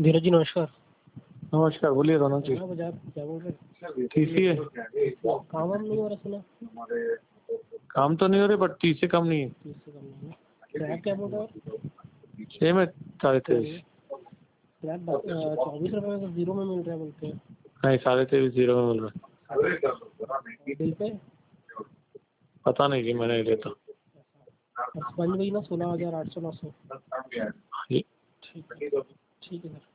धीरज जी नमस्कार। नमस्कार, बोलिए रोनक जी। हाँ बजाज क्या बोल रहे? टीसी है। काम वाम नहीं हो रहा सुना? काम तो नहीं हो रहे बट 30 से कम नहीं है। 30 से कम नहीं है। फ्लैट क्या बोल रहा है? सेम है 23.5। फ्लैट 24 रुपये में तो जीरो में मिल रहा है बोलते हैं। नहीं 23.5 जीरो में मिल रहा है। बिल पे पता नहीं कि मैंने लिया था। स्पंज वही ना 16,800 900। ये ठीक है सर।